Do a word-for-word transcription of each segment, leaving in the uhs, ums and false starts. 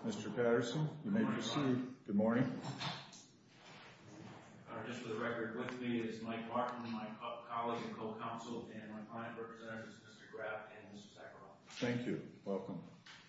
Mister Patterson, you may proceed. Good morning. Uh, just for the record, with me is Mike Martin, my co- colleague and co-counsel, and my client representatives, Mister Graff and Mister Sakharov. Thank you. Welcome.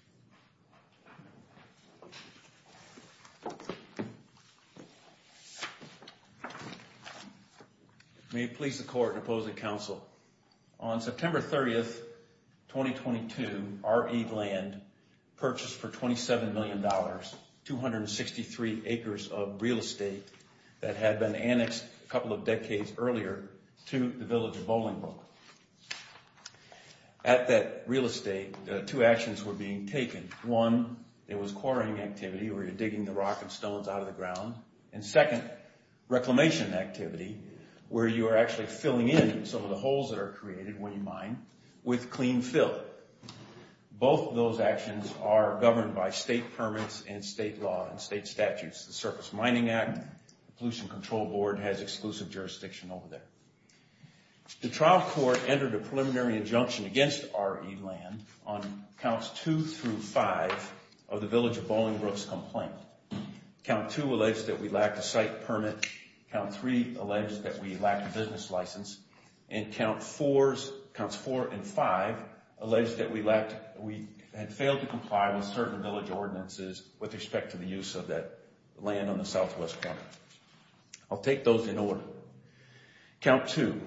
May it please the court and opposing counsel. On September thirtieth, twenty twenty-two, R E Land purchased for twenty-seven million dollars two hundred sixty-three acres of real estate that had been annexed a couple of decades earlier to the village of Bolingbrook. At that real estate, uh, two actions were being taken. One, there was quarrying activity where you're digging the rock and stones out of the ground. And second, reclamation activity where you are actually filling in some of the holes that are created when you mine with clean fill. Both of those actions are governed by state permits and state law and state statutes. The Surface Mining Act, the Pollution Control Board has exclusive jurisdiction over there. The trial court entered a preliminary injunction against R E Land on counts two through five of the village of Bolingbrook's complaint. Count two alleged that we lacked a site permit. Count three alleged that we lacked a business license. And count fours, counts four and five alleged that we lacked, we had failed to comply with certain village ordinances with respect to the use of that land on the southwest corner. I'll take those in order. Count two,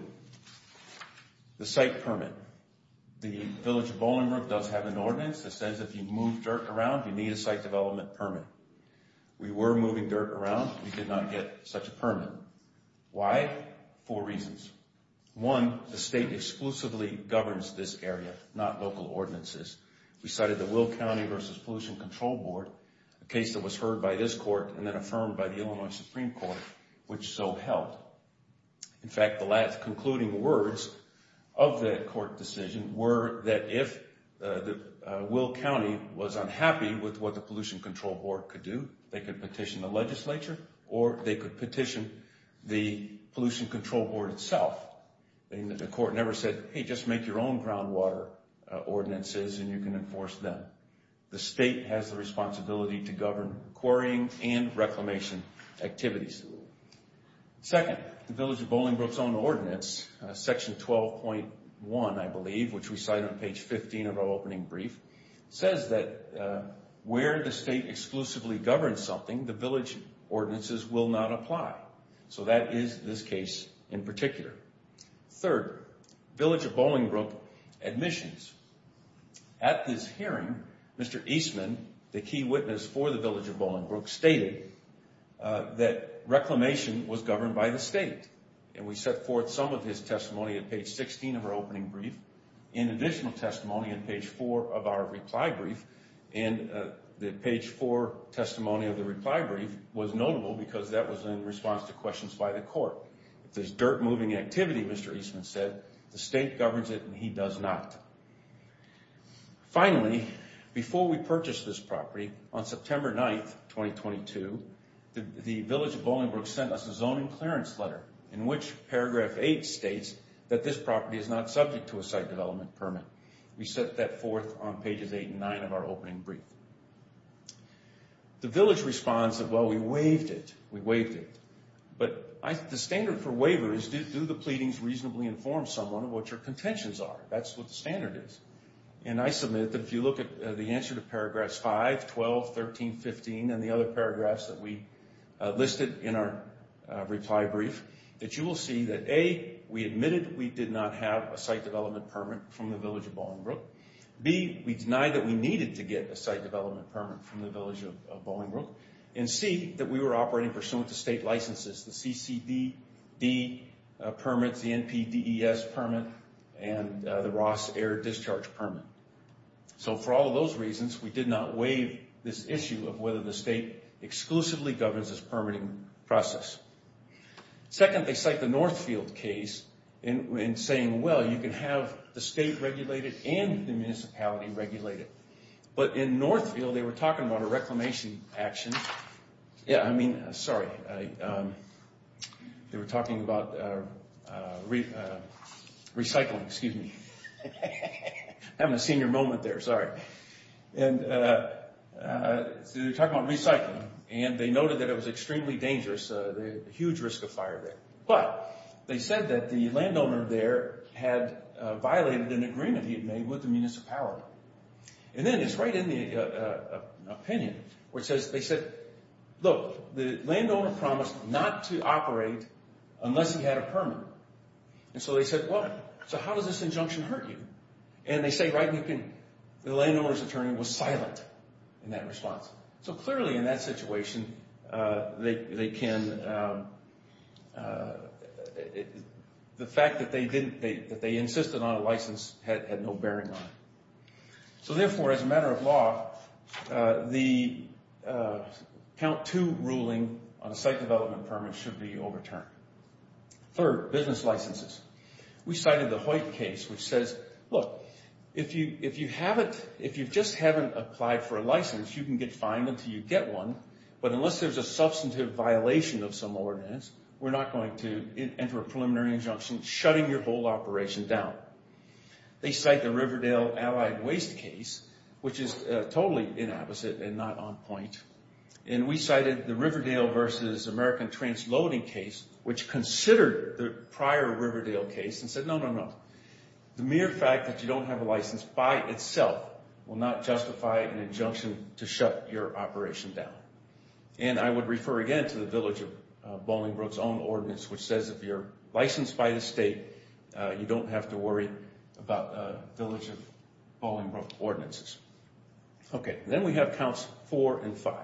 the site permit. The village of Bolingbrook does have an ordinance that says if you move dirt around, you need a site development permit. We were moving dirt around. We did not get such a permit. Why? Four reasons. One, the state exclusively governs this area, not local ordinances. We cited the Will County versus Pollution Control Board, a case that was heard by this court and then affirmed by the Illinois Supreme Court, which so held. In fact, the last concluding words of that court decision were that if uh, the uh, Will County was unhappy with what the Pollution Control Board could do, they could petition the legislature or they could petition the Pollution Control Board itself. And the court never said, hey, just make your own groundwater uh, ordinances and you can enforce them. The state has the responsibility to govern quarrying and reclamation activities. Second, the village of Bolingbrook's own ordinance, uh, section twelve point one, I believe, which we cite on page fifteen of our opening brief, says that uh, where the state exclusively governs something, the village ordinances will not apply. So that is this case in particular. Third, village of Bolingbrook admissions. At this hearing, Mister Eastman, the key witness for the village of Bolingbrook, stated uh, that reclamation was governed by the state. And we set forth some of his testimony at page sixteen of our opening brief, in additional testimony at page four of our reply brief. And uh, the page four testimony of the reply brief was notable because that was in response to questions by the court. If there's dirt moving activity, Mister Eastman said, the state governs it and he does not. Finally, before we purchased this property, on September ninth, twenty twenty-two, the, the village of Bolingbrook sent us a zoning clearance letter in which paragraph eight states that this property is not subject to a site development permit. We set that forth on pages eight and nine of our opening brief. The village responds that, well, we waived it. We waived it. But I, the standard for waiver is do, do the pleadings reasonably inform someone of what your contentions are? That's what the standard is. And I submit that if you look at uh, the answer to paragraphs five, twelve, thirteen, fifteen, and the other paragraphs that we uh, listed in our uh, reply brief, that you will see that A, we admitted we did not have a site development permit from the village of Bolingbrook. B, we denied that we needed to get a site development permit from the village of, of Bolingbrook. And C, that we were operating pursuant to state licenses, the C C D D uh, permits, the N P D E S permit, and uh, the Ross Air Discharge permit. So for all of those reasons, we did not waive this issue of whether the state exclusively governs this permitting process. Second, they cite the Northfield case in, in saying, well, you can have the state regulated and the municipality regulated. But in Northfield, they were talking about a reclamation action. Yeah, I mean, uh, sorry. I, um, they were talking about uh, uh, re, uh, recycling, excuse me. Having a senior moment there, sorry. And uh, Uh, so they're talking about recycling, and they noted that it was extremely dangerous, uh, the huge risk of fire there. But they said that the landowner there had uh, violated an agreement he had made with the municipality. And then it's right in the uh, uh, opinion where it says, they said, look, the landowner promised not to operate unless he had a permit. And so they said, well, so how does this injunction hurt you? And they say right in the opinion, the landowner's attorney was silent in that response. So clearly in that situation, uh, they, they can, um, uh, it, the fact that they didn't, they, that they insisted on a license had, had no bearing on it. So therefore, as a matter of law, uh, the uh, count two ruling on a site development permit should be overturned. Third, business licenses. We cited the Hoyt case, which says, look, if you if you haven't if you just haven't applied for a license, you can get fined until you get one. But unless there's a substantive violation of some ordinance, we're not going to enter a preliminary injunction shutting your whole operation down. They cite the Riverdale Allied Waste case, which is uh, totally inapposite and not on point. And we cited the Riverdale versus American Transloading case, which considered the prior Riverdale case and said, no, no, no. The mere fact that you don't have a license by itself will not justify an injunction to shut your operation down. And I would refer again to the Village of uh, Bolingbrook's own ordinance, which says if you're licensed by the state, uh, you don't have to worry about uh, Village of Bolingbrook ordinances. Okay, then we have counts four and five.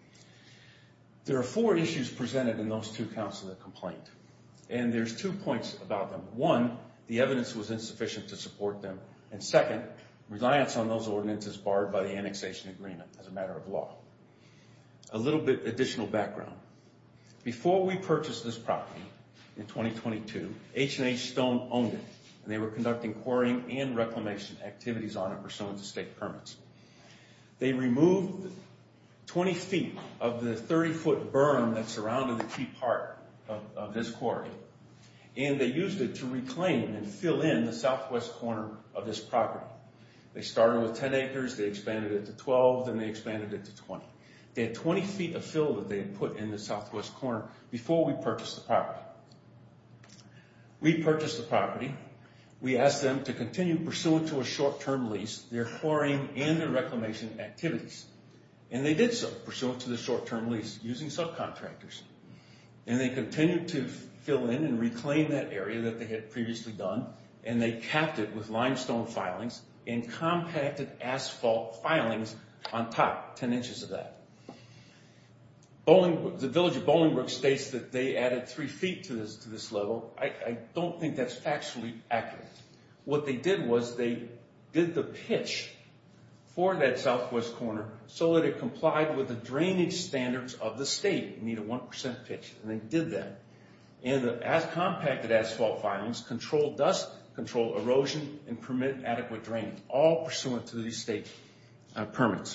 There are four issues presented in those two counts of the complaint. And there's two points about them. One, the evidence was insufficient to support them. And second, reliance on those ordinances barred by the annexation agreement as a matter of law. A little bit additional background. Before we purchased this property in twenty twenty-two, H and H Stone owned it, and they were conducting quarrying and reclamation activities on it pursuant to state permits. They removed twenty feet of the thirty-foot berm that surrounded the key part of, of this quarry, and they used it to reclaim and fill in the southwest corner of this property. They started with ten acres, they expanded it to twelve, then they expanded it to twenty. They had twenty feet of fill that they had put in the southwest corner before we purchased the property. We purchased the property. We asked them to continue pursuant to a short-term lease their quarrying and their reclamation activities. And they did so pursuant to the short-term lease using subcontractors. And they continued to fill in and reclaim that area that they had previously done, and they capped it with limestone filings and compacted asphalt filings on top, ten inches of that. Boling, the Village of Bolingbrook states that they added three feet to this, to this level. I, I don't think that's factually accurate. What they did was they did the pitch for that southwest corner so that it complied with the drainage standards of the state. You need a one percent pitch, and they did that. And the as compacted asphalt filings control dust, control erosion, and permit adequate drainage, all pursuant to these state uh, permits.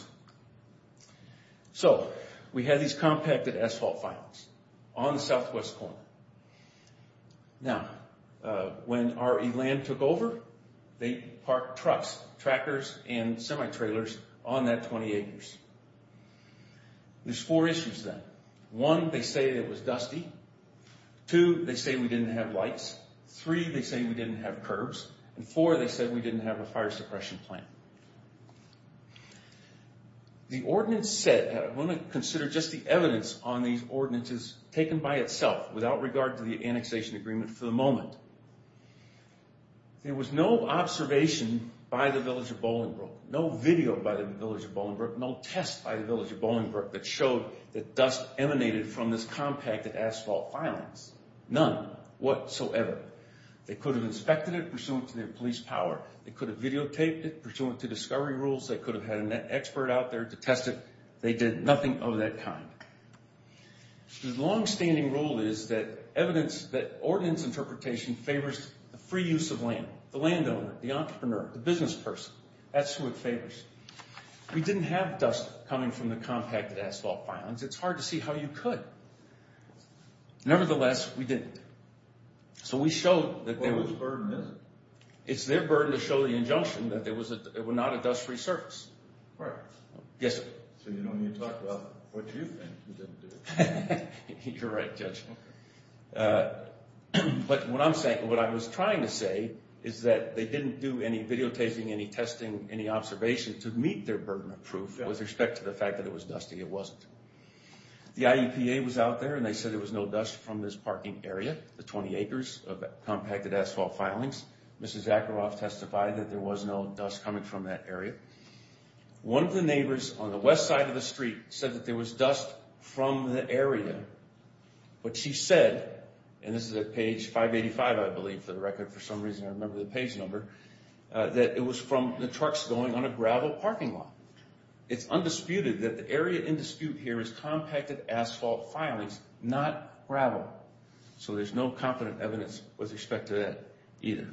So we had these compacted asphalt filings on the southwest corner. Now, uh, when R E Land took over, they parked trucks, tractors, and semi-trailers on that twenty acres. There's four issues then. One, they say it was dusty. Two, they say we didn't have lights. Three, they say we didn't have curbs. And four, they said we didn't have a fire suppression plan. The ordinance said, I want to consider just the evidence on these ordinances taken by itself without regard to the annexation agreement for the moment. There was no observation by the Village of Bolingbrook, no video by the Village of Bolingbrook, no test by the Village of Bolingbrook that showed that dust emanated from this compacted asphalt filings. None whatsoever. They could have inspected it pursuant to their police power. They could have videotaped it pursuant to discovery rules. They could have had an expert out there to test it. They did nothing of that kind. The long-standing rule is that evidence, that ordinance interpretation favors the free use of land, the landowner, the entrepreneur, the business person. That's who it favors. We didn't have dust coming from the compacted asphalt filings. It's hard to see how you could. Nevertheless, we didn't. So we showed that there was... Whose burden is it? It's their burden to show the injunction that there was a, it was not a dust-free surface. Right. Yes, sir. So you don't need to talk about what you think you didn't do. You're right, Judge. Uh, but what I'm saying, what I was trying to say is that they didn't do any videotaping, any testing, any observation to meet their burden of proof Yeah. with respect to the fact that it was dusty. It wasn't. The I E P A was out there, and they said there was no dust from this parking area, the twenty acres of compacted asphalt filings. Missus Zakharoff testified that there was no dust coming from that area. One of the neighbors on the west side of the street said that there was dust from the area, but she said, and this is at page five eighty-five, I believe, for the record. For some reason, I remember the page number, uh, that it was from the trucks going on a gravel parking lot. It's undisputed that the area in dispute here is compacted asphalt filings, not gravel. So there's no competent evidence with respect to that either.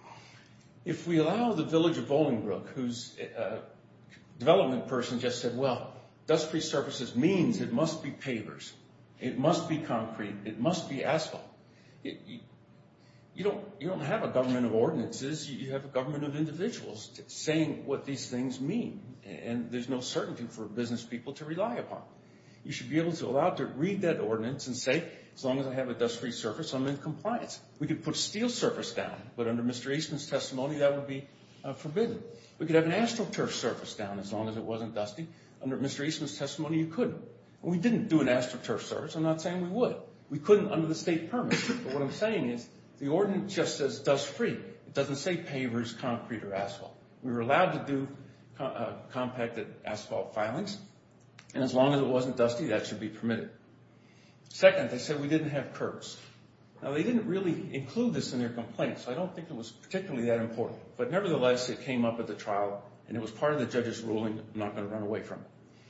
If we allow the village of Bolingbrook, whose uh, development person just said, well, dust-free surfaces means it must be pavers, it must be concrete, it must be asphalt. You, you, you don't you don't have a government of ordinances. You have a government of individuals t- saying what these things mean, and there's no certainty for business people to rely upon. You should be able to allow to read that ordinance and say, as long as I have a dust-free surface, I'm in compliance. We could put steel surface down, but under Mister Eastman's testimony, that would be uh, forbidden. We could have an AstroTurf surface down as long as it wasn't dusty. Under Mister Eastman's testimony, you couldn't. And we didn't do an AstroTurf surface. I'm not saying we would. We couldn't under the state permit. But what I'm saying is the ordinance just says dust-free. It doesn't say pavers, concrete, or asphalt. We were allowed to do uh, compacted asphalt filings, and as long as it wasn't dusty, that should be permitted. Second, they said we didn't have curbs. Now, they didn't really include this in their complaint, so I don't think it was particularly that important. But nevertheless, it came up at the trial, and it was part of the judge's ruling. I'm not going to run away from it.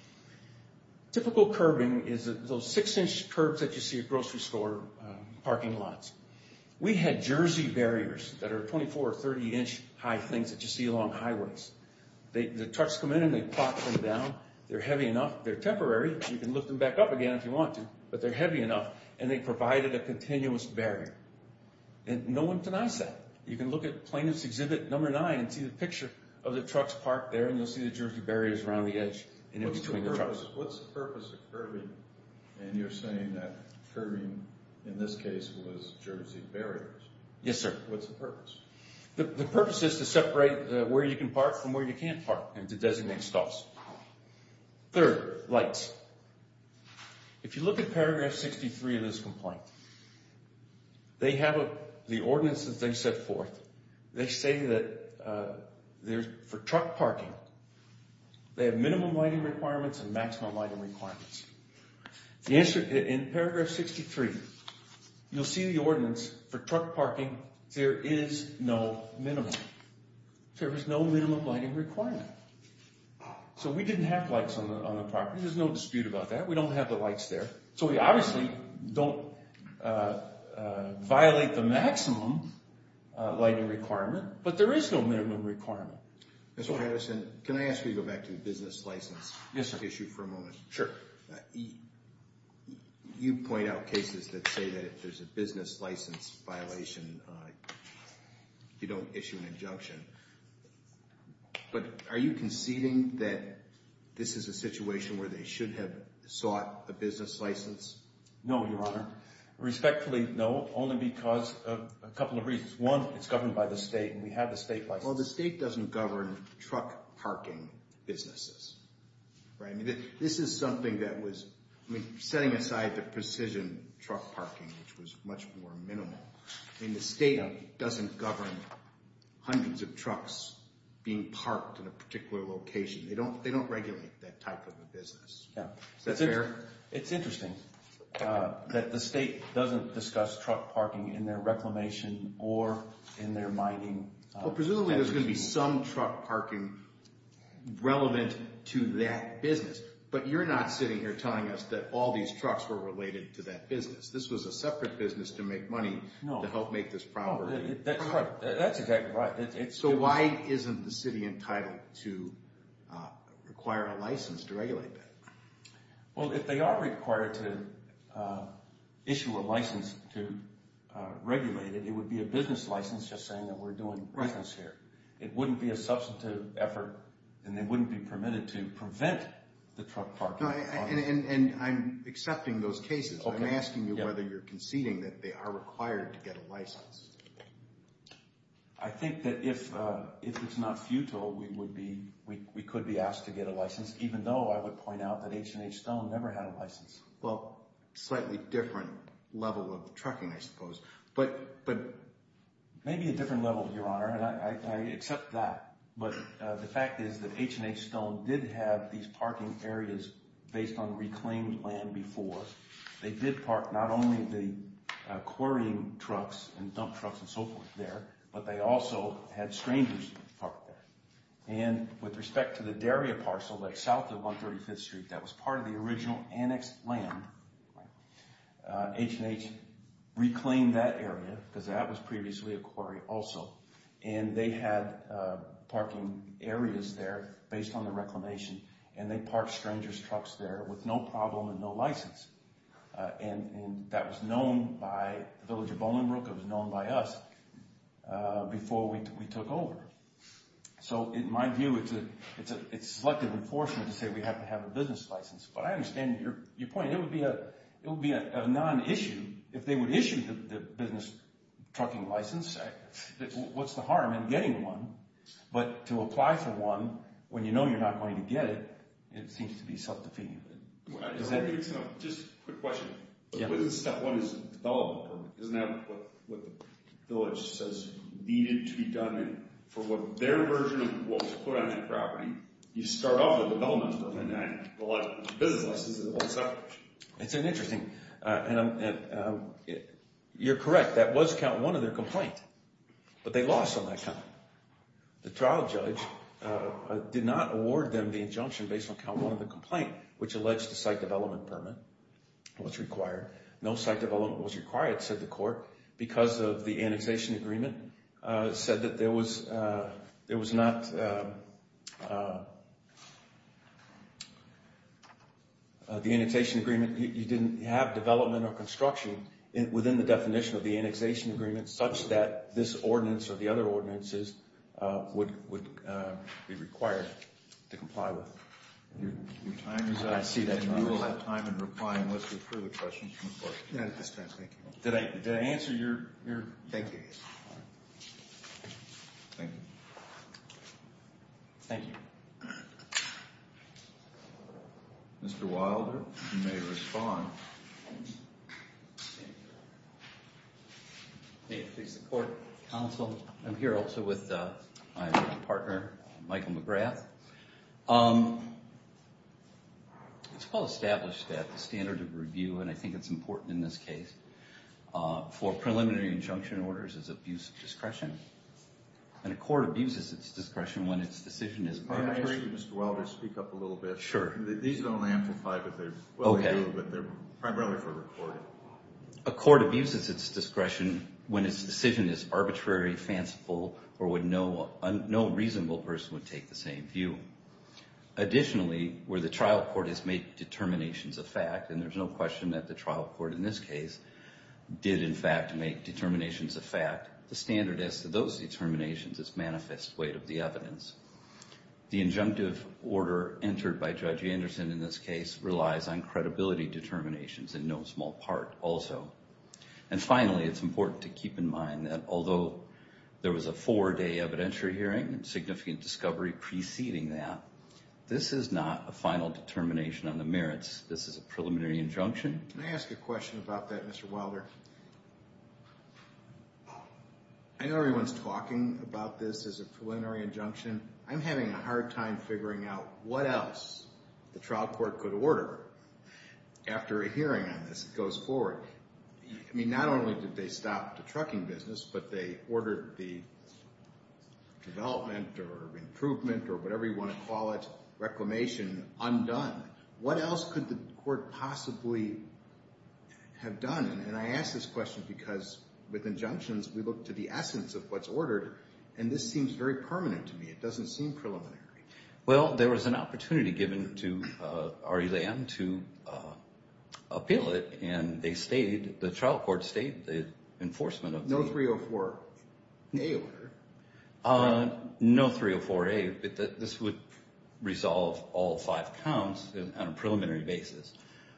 Typical curbing is those six-inch curbs that you see at grocery store uh, parking lots. We had jersey barriers that are twenty-four or thirty-inch high things that you see along highways. They, the trucks come in and they plop them down. They're heavy enough. They're temporary. You can lift them back up again if you want to, but they're heavy enough, and they provided a continuous barrier. And no one denies that. You can look at plaintiff's exhibit number nine and see the picture of the trucks parked there, and you'll see the jersey barriers around the edge and in What's between the the purpose? trucks. What's the purpose of curbing? And you're saying that curbing, in this case, was jersey barriers. Yes, sir. What's the purpose? The, the purpose is to separate uh, where you can park from where you can't park and to designate stalls. Third, lights. If you look at paragraph sixty-three of this complaint, they have a, the ordinance that they set forth. They say that uh, there's, for truck parking, they have minimum lighting requirements and maximum lighting requirements. The answer in paragraph sixty-three, you'll see the ordinance for truck parking. There is no minimum. There is no minimum lighting requirement. So we didn't have lights on the on the property. There's no dispute about that. We don't have the lights there. So we obviously don't uh, uh, violate the maximum uh, lighting requirement, but there is no minimum requirement. Mister Patterson, can I ask you to go back to the business license Yes, sir. issue for a moment? Sure. Uh, you, you point out cases that say that if there's a business license violation, uh, you don't issue an injunction. But are you conceding that this is a situation where they should have sought a business license? No, Your Honor. Respectfully, no, only because of a couple of reasons. One, it's governed by the state, and we have the state license. Well, the state doesn't govern truck parking businesses, right? I mean, this is something that was, I mean, setting aside the precision truck parking, which was much more minimal. I mean, the state doesn't govern hundreds of trucks being parked in a particular location. They don't, they don't regulate that type of a business. Yeah. Is that it's fair? In, it's interesting uh, that the state doesn't discuss truck parking in their reclamation or in their mining. Uh, Well, presumably there's going to be some truck parking relevant to that business. But you're not sitting here telling us that all these trucks were related to that business. This was a separate business to make money no. to help make this Oh, property. it, it, that's right. That's exactly right. It, it's, So it was, why isn't the city entitled to uh, require a license to regulate that? Well, if they are required to uh, issue a license to uh, regulate it, it would be a business license just saying that we're doing business right. here. It wouldn't be a substantive effort, and they wouldn't be permitted to prevent the truck parking. No, I, I, and, and, and I'm accepting those cases. Okay. I'm asking you Yep. whether you're conceding that they are required to get a license. I think that if uh, if it's not futile, we would be we, we could be asked to get a license, even though I would point out that H and H Stone never had a license. Well, slightly different level of trucking, I suppose. But but Maybe a different level, Your Honor, and I, I, I accept that. But uh, the fact is that H and H Stone did have these parking areas based on reclaimed land before. They did park not only the uh, quarrying trucks and dump trucks and so forth there, but they also had strangers parked there. And with respect to the Daria parcel that's south of one thirty-fifth Street, that was part of the original annexed land, uh, H and H reclaimed that area because that was previously a quarry also. And they had uh, parking areas there based on the reclamation, and they parked strangers' trucks there with no problem and no license. Uh, and, and that was known by the village of Bolingbrook. It was known by us uh, before we, we took over. So in my view, it's a it's a it's selective enforcement to say we have to have a business license. But I understand your your point. It would be a it would be a, a non-issue if they would issue the, the business trucking license. What's the harm in getting one? But to apply for one when you know you're not going to get it, it seems to be self-defeating. Is that just a quick question? Yeah. What is step one is development permit? Isn't that what what the village says needed to be done for what their version of what was put on that property? You start off with a development permit, and a lot of business license is a whole separate issue. It's an interesting, uh, and, um, and um, it, you're correct. That was count one of their complaint, but they lost on that count. The trial judge uh, uh, did not award them the injunction based on count one of the complaint, which alleged the site development permit was required. No site development was required, said the court, because of the annexation agreement. Uh, said that there was uh, there was not uh, uh, uh, the annexation agreement. You, you didn't have development or construction in, within the definition of the annexation agreement, such that this ordinance or the other ordinances uh, would would uh, be required to comply with. Your, your time is up. I see that, and Your you Honor. will have time in reply unless there are further questions from the court. not at this time. Thank you. Did I did I answer your your? Thank you. Thank you. Thank you. Mister Wilder, you may respond. May it please the court, counsel. I'm here also with uh, my partner, Michael McGrath. Um, it's well established that the standard of review, and I think it's important in this case, uh, for preliminary injunction orders is abuse of discretion. And a court abuses its discretion when its decision is May I ask arbitrary. you, Mister Wilder, to speak up a little bit? Sure. Th- These don't amplify, but they're, well, Okay. they do, but they're primarily for recording. A court abuses its discretion when its decision is arbitrary, fanciful, or when no, un, no reasonable person would take the same view. Additionally, where the trial court has made determinations of fact, and there's no question that the trial court in this case did in fact make determinations of fact, the standard as to those determinations is manifest weight of the evidence. The injunctive order entered by Judge Anderson in this case relies on credibility determinations in no small part also. And finally, it's important to keep in mind that although there was a four-day evidentiary hearing and significant discovery preceding that, this is not a final determination on the merits. This is a preliminary injunction. Can I ask a question about that, Mister Wilder? I know everyone's talking about this as a preliminary injunction. I'm having a hard time figuring out what else the trial court could order after a hearing on this goes forward. I mean, not only did they stop the trucking business, but they ordered the development or improvement or whatever you want to call it, reclamation, undone. What else could the court possibly have done? And, and I ask this question because with injunctions, we look to the essence of what's ordered, and this seems very permanent to me. It doesn't seem preliminary. Well, there was an opportunity given to uh, R E Land to uh, appeal it, and they stayed, the trial court stayed the enforcement of No the... three oh four A order. Uh, no three oh four A, but th- this would resolve all five counts on a preliminary basis.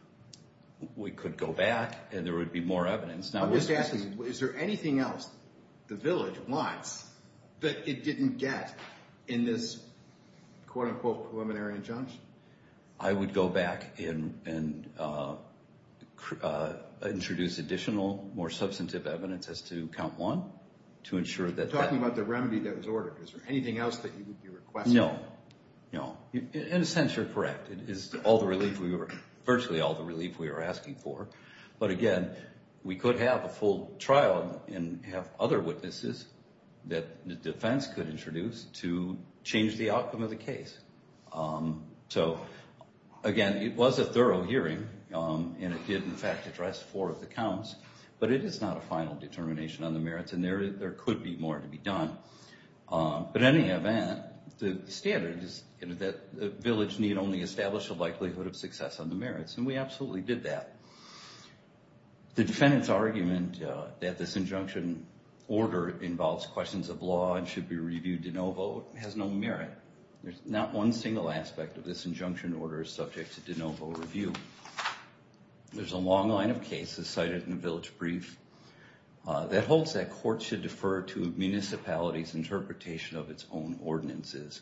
We could go back and there would be more evidence. Now, I'm just asking, is there anything else the village wants that it didn't get in this quote-unquote preliminary injunction? I would go back and, and uh, uh, introduce additional, more substantive evidence as to count one to ensure that... I'm talking that, about the remedy that was ordered. Is there anything else that you would be requesting? No. No. In a sense, you're correct. It is all the relief we were, virtually all the relief we were asking for. But again, we could have a full trial and have other witnesses that the defense could introduce to change the outcome of the case. Um, so, again, it was a thorough hearing, um, and it did, in fact, address four of the counts. But it is not a final determination on the merits, and there there could be more to be done. Um, but in any event, the standard is you know, that the village need only establish a likelihood of success on the merits, and we absolutely did that. The defendant's argument uh, that this injunction order involves questions of law and should be reviewed de novo has no merit. There's not one single aspect of this injunction order is subject to de novo review. There's a long line of cases cited in the village brief uh, that holds that courts should defer to a municipality's interpretation of its own ordinances.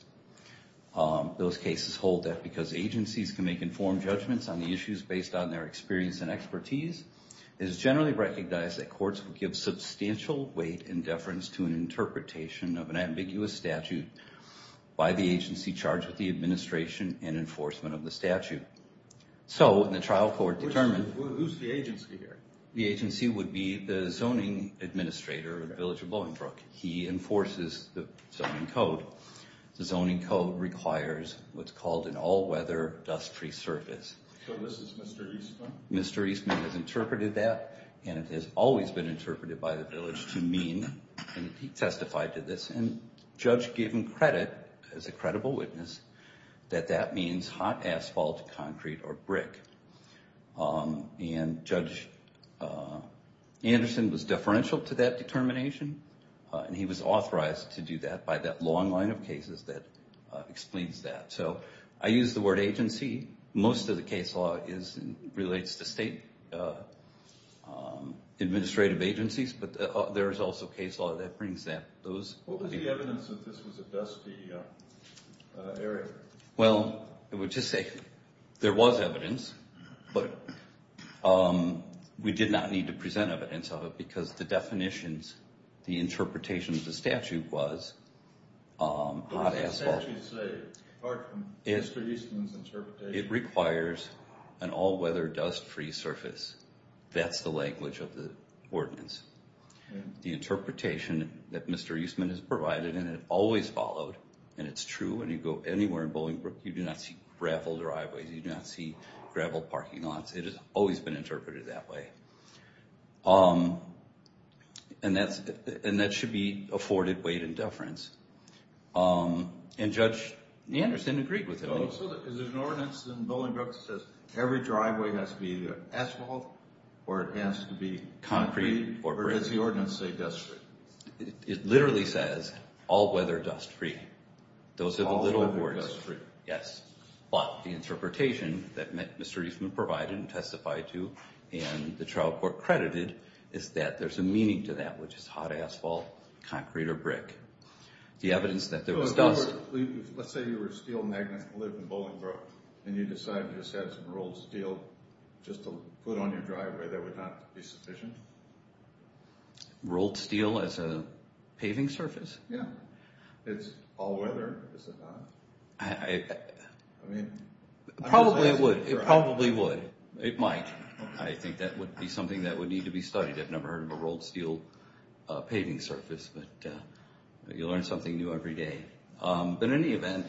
Um, those cases hold that because agencies can make informed judgments on the issues based on their experience and expertise, it is generally recognized that courts will give substantial weight and deference to an interpretation of an ambiguous statute by the agency charged with the administration and enforcement of the statute. So, when the trial court determined... Who's the agency here? The agency would be the zoning administrator of the village of Bolingbrook. He enforces the zoning code. The zoning code requires what's called an all-weather dust-free surface. So this is Mister Eastman? Mister Eastman has interpreted that, and it has always been interpreted by the village to mean, and he testified to this, and the judge gave him credit as a credible witness, that that means hot asphalt, concrete, or brick. Um, and Judge uh, Anderson was deferential to that determination, uh, and he was authorized to do that by that long line of cases that uh, explains that. So I use the word agency. Most of the case law is relates to state uh, um, administrative agencies, but uh, there is also case law that brings that. Those. What was the evidence that this was a dusty uh, uh, area? Well, I would just say there was evidence, but um, we did not need to present evidence of it because the definitions, the interpretation of the statute was um, hot asphalt. What does the statute say, apart from it, Mister Eastman's interpretation? It requires an all-weather dust-free surface. That's the language of the ordinance. Yeah. The interpretation that Mister Eastman has provided, and it always followed, and it's true when you go anywhere in Bolingbrook, you do not see gravel driveways, you do not see gravel parking lots. It has always been interpreted that way. Um, and that's and that should be afforded weight and deference. Um, and Judge Anderson agreed with him. Oh, so is there an ordinance in Bolingbrook that says every driveway has to be either asphalt or it has to be concrete, concrete or, or brick? Or does the ordinance say dust-free? It, it literally says all-weather dust-free. Those are the all little words. Dust-free. Yes. But the interpretation that Mister Eastman provided and testified to and the trial court credited is that there's a meaning to that, which is hot asphalt, concrete, or brick. The evidence that there so was if dust... We were, if, let's say you were a steel magnate and lived in Bolingbrook and you decided to just have some rolled steel just to put on your driveway, that would not be sufficient? Rolled steel as a paving surface? Yeah. It's all weather, is it not? I, I, I mean, probably it would. It probably would. It might. Okay. I think that would be something that would need to be studied. I've never heard of a rolled steel uh, paving surface, but uh, you learn something new every day. Um, but in any event,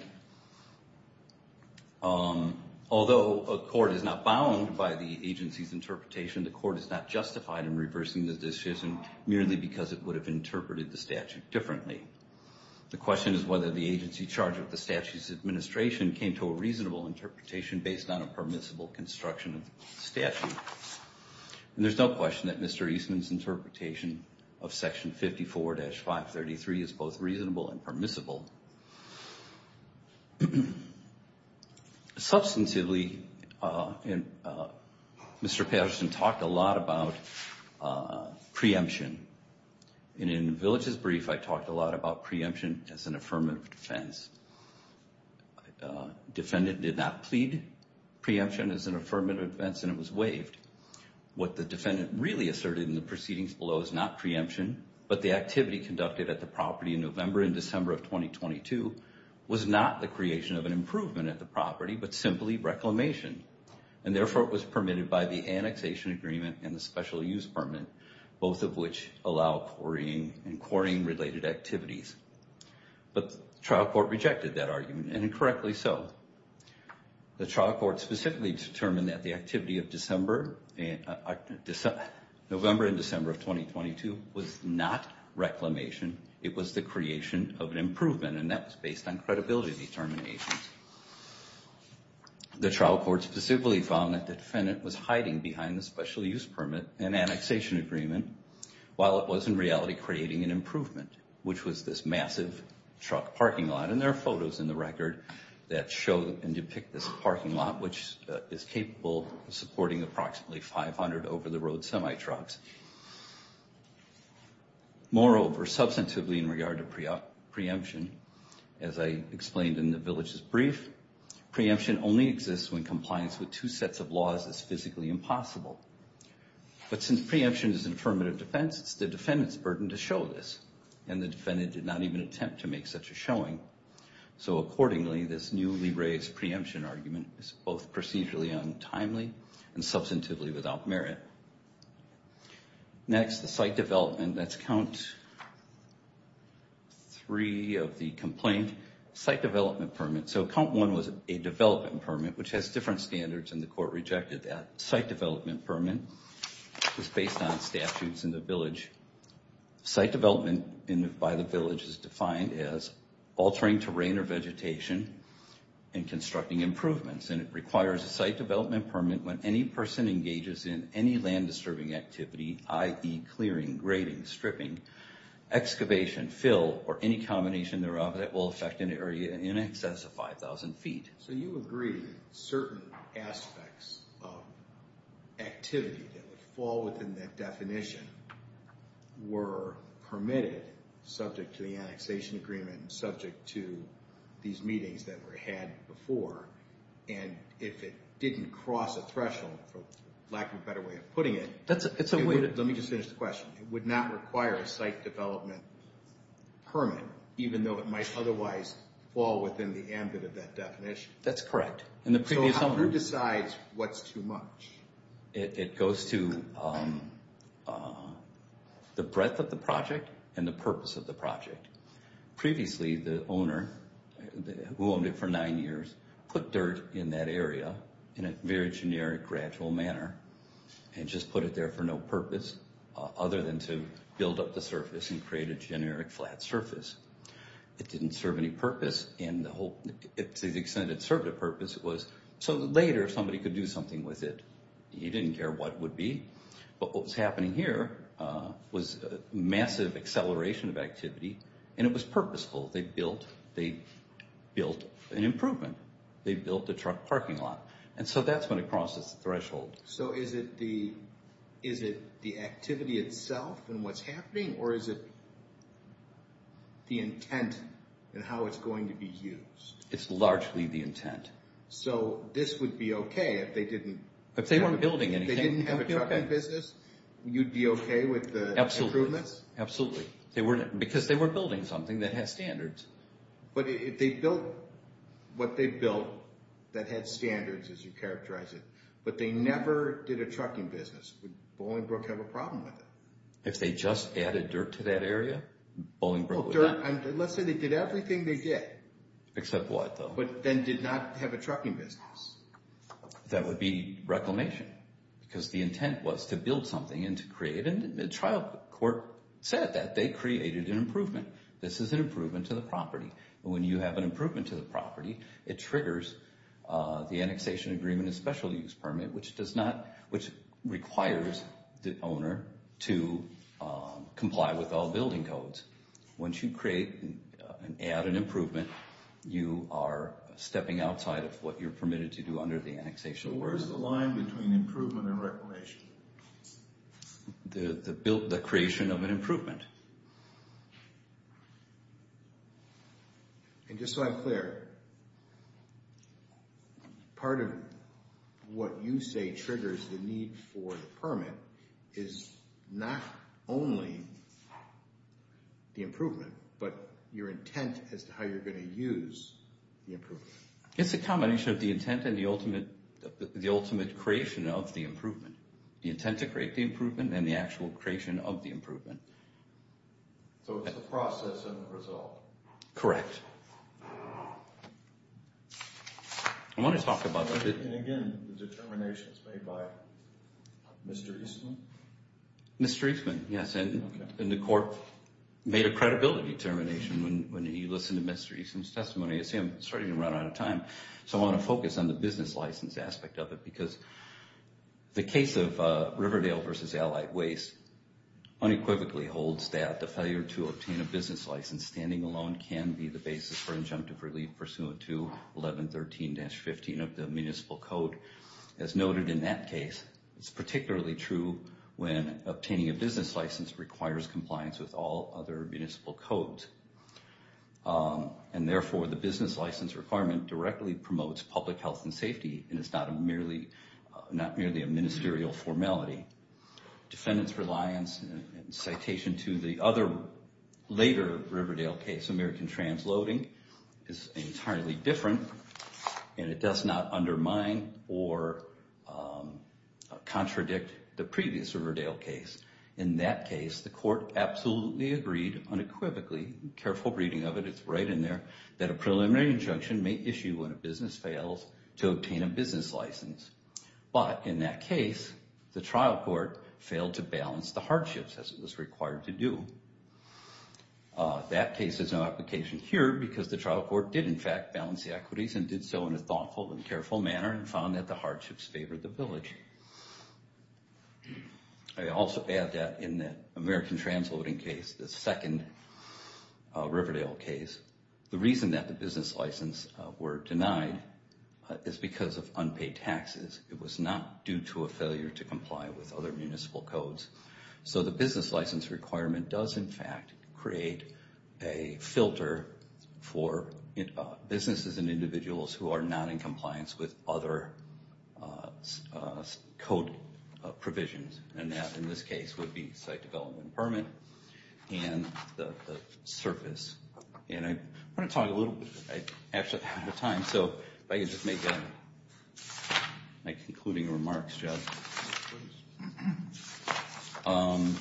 um, although a court is not bound by the agency's interpretation, the court is not justified in reversing the decision merely because it would have interpreted the statute differently. The question is whether the agency charged with the statute's administration came to a reasonable interpretation based on a permissible construction of the statute. And there's no question that Mister Eastman's interpretation of Section fifty-four dash five thirty-three is both reasonable and permissible. substantively, uh, and, uh, Mister Patterson talked a lot about uh, preemption. And in the village's brief, I talked a lot about preemption as an affirmative defense. Uh, defendant did not plead preemption as an affirmative defense, and it was waived. What the defendant really asserted in the proceedings below is not preemption, but the activity conducted at the property in November and December of twenty twenty-two was not the creation of an improvement at the property, but simply reclamation. And therefore it was permitted by the annexation agreement and the special use permit, both of which allow quarrying and quarrying-related activities. But the trial court rejected that argument, and incorrectly so. The trial court specifically determined that the activity of December, uh, Dece- November and December of twenty twenty-two was not reclamation. It was the creation of an improvement, and that was based on credibility determinations. The trial court specifically found that the defendant was hiding behind the special use permit and annexation agreement, while it was in reality creating an improvement, which was this massive truck parking lot. And there are photos in the record that show and depict this parking lot, which uh, is capable of supporting approximately five hundred over-the-road semi-trucks. Moreover, substantively in regard to pre- preemption, as I explained in the village's brief, preemption only exists when compliance with two sets of laws is physically impossible. But since preemption is an affirmative defense, it's the defendant's burden to show this, and the defendant did not even attempt to make such a showing. So accordingly, this newly raised preemption argument is both procedurally untimely and substantively without merit. Next, the site development. That's count three of the complaint. Site development permit. So count one was a development permit, which has different standards, and the court rejected that. Site development permit was based on statutes in the village. Site development in, by the village is defined as altering terrain or vegetation and constructing improvements, and it requires a site development permit when any person engages in any land disturbing activity, that is clearing, grading, stripping, excavation, fill, or any combination thereof that will affect an area in excess of five thousand feet. So you agree that certain aspects of activity that would fall within that definition were permitted subject to the annexation agreement and subject to these meetings that were had before, and if it didn't cross a threshold, for lack of a better way of putting it, That's a, it's a it way would, to... let me just finish the question. It would not require a site development permit, even though it might otherwise fall within the ambit of that definition. That's correct. In the previous so how, owner, who decides what's too much? It, it goes to um, uh, the breadth of the project and the purpose of the project. Previously, the owner, who owned it for nine years, put dirt in that area in a very generic, gradual manner and just put it there for no purpose uh, other than to build up the surface and create a generic flat surface. It didn't serve any purpose, and the whole, it, to the extent it served a purpose, it was so that later somebody could do something with it. He didn't care what it would be. But what was happening here uh, was a massive acceleration of activity, and it was purposeful. They built, they built an improvement. They built a truck parking lot. And so that's when it crosses the threshold. So is it the is it the activity itself and what's happening, or is it the intent and how it's going to be used? It's largely the intent. So this would be okay if they didn't... If they weren't building anything, they didn't have a it'd be trucking okay. business, you'd be okay with the Absolutely. improvements? Absolutely. They were, because they were building something that has standards. But if they built what they built that had standards, as you characterize it, but they never did a trucking business, would Bolingbrook have a problem with it? If they just added dirt to that area, Bolingbrook Well, would dirt, not. I'm, let's say they did everything they did, Except what, though? but then did not have a trucking business. That would be reclamation, because the intent was to build something and to create, and the trial court said that they created an improvement. This is an improvement to the property. And when you have an improvement to the property, it triggers uh, the annexation agreement and special use permit, which does not, which requires the owner to um, comply with all building codes. Once you create and, uh, and add an improvement, you are stepping outside of what you're permitted to do under the annexation. So where's the line between improvement and reclamation? The, the, build, the creation of an improvement. And just so I'm clear, part of what you say triggers the need for the permit is not only the improvement, but your intent as to how you're going to use the improvement. It's a combination of the intent and the ultimate, the ultimate creation of the improvement. The intent to create the improvement and the actual creation of the improvement. So it's the process and the result. Correct. I want to talk about that. And again, the determination is made by Mister Eastman? Mister Eastman, yes, and, Okay. and the court made a credibility determination when, when he listened to Mister Eastman's testimony. I see I'm starting to run out of time, so I want to focus on the business license aspect of it, because the case of uh, Riverdale versus Allied Waste unequivocally holds that the failure to obtain a business license standing alone can be the basis for injunctive relief pursuant to eleven thirteen dash fifteen of the municipal code. As noted in that case, it's particularly true when obtaining a business license requires compliance with all other municipal codes. Um, and therefore, the business license requirement directly promotes public health and safety and is not a merely, uh, not merely a ministerial formality. Defendant's reliance and, and citation to the other later Riverdale case, American Transloading, is entirely different, and it does not undermine or um, uh, contradict the previous Riverdale case. In that case, the court absolutely agreed unequivocally, careful reading of it, it's right in there, that a preliminary injunction may issue when a business fails to obtain a business license. But in that case, the trial court failed to balance the hardships as it was required to do. Uh, that case has no application here because the trial court did in fact balance the equities and did so in a thoughtful and careful manner and found that the hardships favored the village. I also add that in the American Transloading case, the second uh, Riverdale case, the reason that the business license uh, were denied uh, is because of unpaid taxes. It was not due to a failure to comply with other municipal codes. So the business license requirement does in fact create a filter for uh, businesses and individuals who are not in compliance with other uh, uh, code uh, provisions. And that in this case would be site development permit and the, the surface. And I want to talk a little bit, I actually have no time, so if I could just make a, my concluding remarks, Judge. Um,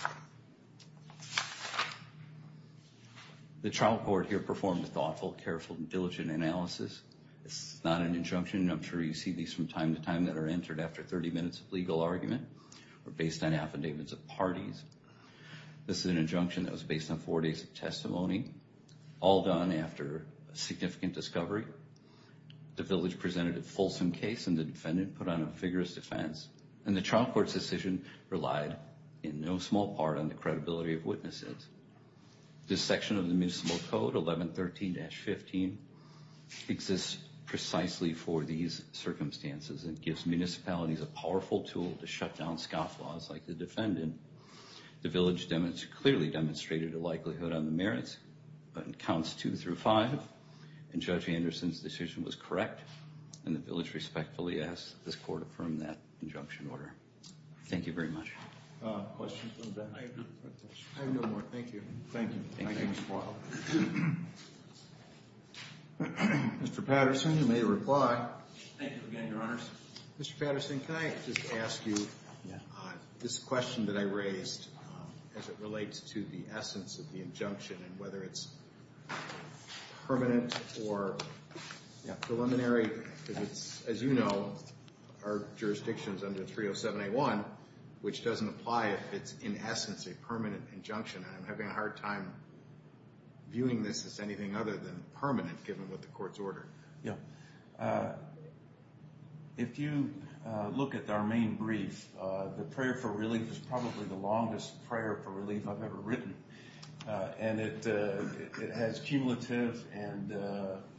the trial court here performed a thoughtful, careful, and diligent analysis. It's not an injunction. I'm sure you see these from time to time that are entered after thirty minutes of legal argument or based on affidavits of parties. This is an injunction that was based on four days of testimony, all done after a significant discovery. The village presented a fulsome case and the defendant put on a vigorous defense. And the trial court's decision relied in no small part on the credibility of witnesses. This section of the municipal code, eleven thirteen dash fifteen, exists precisely for these circumstances and gives municipalities a powerful tool to shut down scofflaws like the defendant. The village demonst- clearly demonstrated a likelihood on the merits in counts two through five, and Judge Anderson's decision was correct, and the village respectfully asks this court affirm that injunction order. Thank you very much. Uh, questions from the bench? I have no more. Thank you. Thank you. Thank Thank you. you, Mister Wilder. Mister Patterson, you may reply. Thank you again, Your Honors. Mister Patterson, can I just ask you Yeah. uh, this question that I raised um, as it relates to the essence of the injunction and whether it's permanent or Yeah. preliminary, because it's, as you know, our jurisdiction's under three oh seven A one, which doesn't apply if it's in essence a permanent injunction. And I'm having a hard time viewing this as anything other than permanent given what the court's ordered. Yeah. Uh, if you uh, look at our main brief, uh, the prayer for relief is probably the longest prayer for relief I've ever written. Uh, and it, uh, it, it has cumulative and uh,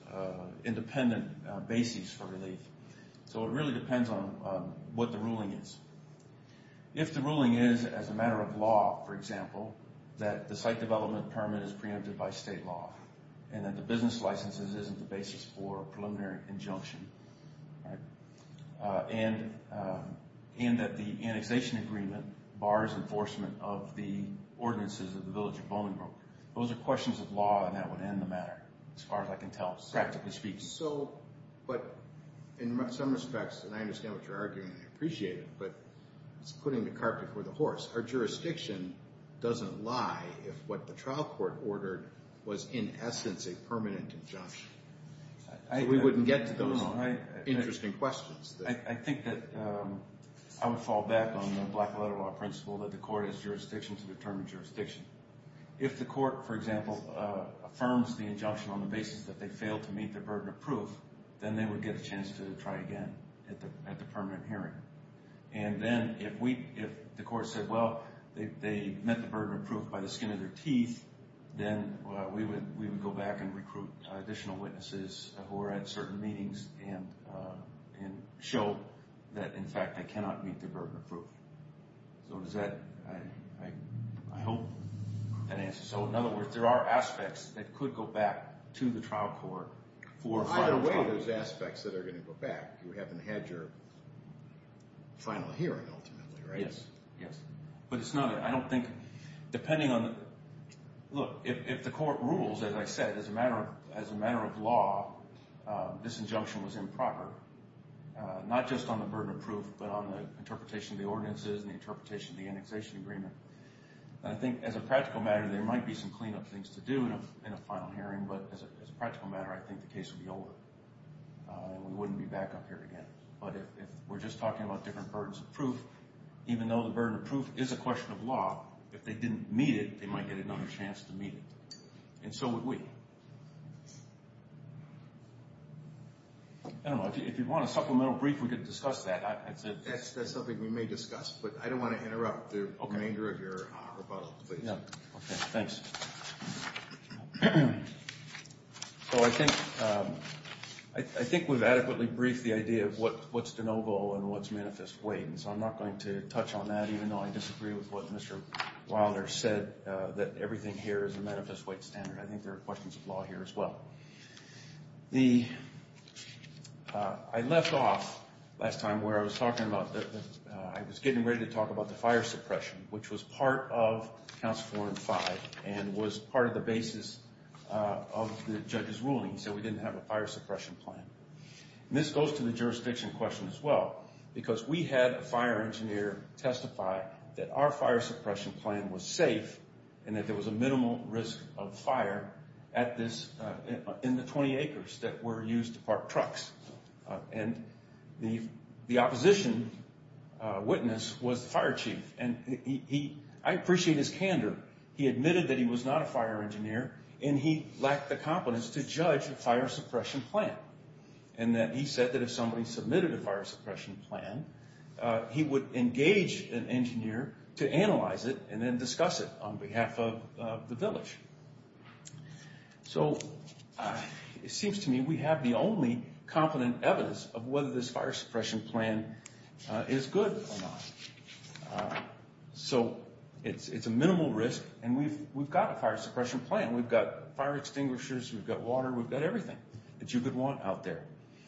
uh, independent uh, bases for relief. So it really depends on um, what the ruling is. If the ruling is, as a matter of law, for example, that the site development permit is preempted by state law, and that the business licenses isn't the basis for preliminary injunction, right? Uh, and um, and that the annexation agreement bars enforcement of the ordinances of the Village of Bolingbroke. Those are questions of law, and that would end the matter, as far as I can tell, practically speaking. So, but in some respects, and I understand what you're arguing, and I appreciate it, but it's putting the cart before the horse. Our jurisdiction doesn't lie if what the trial court ordered was, in essence, a permanent injunction. I, so we wouldn't get to those no, no, I, interesting I, questions. That I, I think that um, I would fall back on the black letter law principle that the court has jurisdiction to determine jurisdiction. If the court, for example, uh, affirms the injunction on the basis that they failed to meet their burden of proof, then they would get a chance to try again at the at the permanent hearing. And then if we if the court said, well, they, they met the burden of proof by the skin of their teeth, then uh, we would we would go back and recruit uh, additional witnesses uh, who are at certain meetings and uh, and show that in fact they cannot meet their burden of proof. So does that I I, I hope that answers. So in other words, there are aspects that could go back to the trial court for well, final either way, trial. there's aspects that are going to go back. You haven't had your final hearing ultimately, right? Yes, yes. But it's not, I don't think, depending on the, look, if, if the court rules, as I said, as a matter of, as a matter of law, uh, this injunction was improper, uh, not just on the burden of proof, but on the interpretation of the ordinances and the interpretation of the annexation agreement. And I think as a practical matter, there might be some cleanup things to do in a, in a final hearing, but as a, as a practical matter, I think the case would be over. Uh, and we wouldn't be back up here again. But if, if we're just talking about different burdens of proof, even though the burden of proof is a question of law, if they didn't meet it, they might get another chance to meet it. And so would we. I don't know, if you, if you want a supplemental brief, we could discuss that. I, it's a, that's, that's something we may discuss, but I don't want to interrupt the okay. remainder of your uh, rebuttal, please. Yeah, okay, thanks. So I think um, I, I think we've adequately briefed the idea of what, what's de novo and what's manifest weight, and so I'm not going to touch on that, even though I disagree with what Mister Wilder said, uh, that everything here is a manifest weight standard. I think there are questions of law here as well. The uh, I left off last time where I was talking about the, the uh, I was getting ready to talk about the fire suppression, which was part of counts four and five, and was part of the basis uh, of the judge's ruling. He said we didn't have a fire suppression plan. And this goes to the jurisdiction question as well, because we had a fire engineer testify that our fire suppression plan was safe and that there was a minimal risk of fire at this uh, in the twenty acres that were used to park trucks. Uh, and the the opposition uh, witness was the fire chief, and he, he I appreciate his candor. He admitted that he was not a fire engineer, and he lacked the competence to judge a fire suppression plan. And that he said that if somebody submitted a fire suppression plan, uh, he would engage an engineer to analyze it and then discuss it on behalf of uh, the village. So uh, it seems to me we have the only competent evidence of whether this fire suppression plan uh, is good or not. Uh, so it's it's a minimal risk, and we've we've got a fire suppression plan. We've got fire extinguishers, we've got water, we've got everything that you could want out there.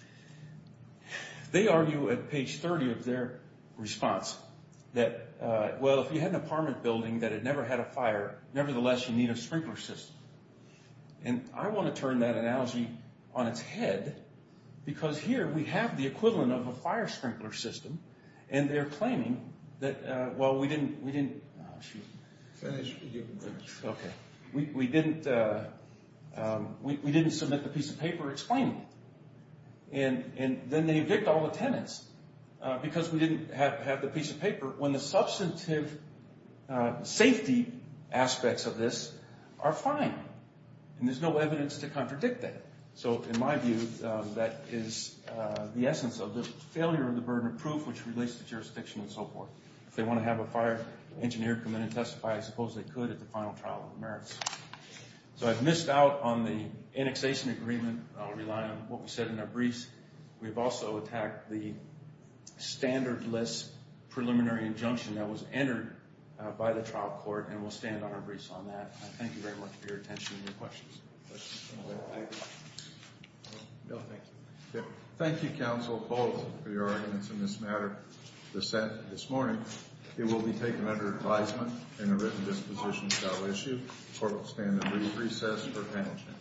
They argue at page thirty of their response that, uh, well, if you had an apartment building that had never had a fire, nevertheless you need a sprinkler system. And I want to turn that analogy on its head, because here we have the equivalent of a fire sprinkler system, and they're claiming that, uh, well, we didn't, we didn't, oh, shoot. Finish, you can finish. Okay. We, we didn't, uh, um, we, we didn't submit the piece of paper explaining it. And, and then they evict all the tenants, uh, because we didn't have, have the piece of paper, when the substantive, uh, safety aspects of this are fine. And there's no evidence to contradict that. So in my view, um, that is uh, the essence of the failure of the burden of proof, which relates to jurisdiction and so forth. If they want to have a fire engineer come in and testify, I suppose they could at the final trial of the merits. So I've missed out on the annexation agreement. I'll rely on what we said in our briefs. We've also attacked the standardless preliminary injunction that was entered uh, by the trial court, and we'll stand on our briefs on that. I thank you very much for your attention and your questions. No, thank you. Okay. Thank you, counsel, both, for your arguments in this matter this, this morning. It will be taken under advisement and a written disposition shall issue. Court will stand in brief recess for panel change.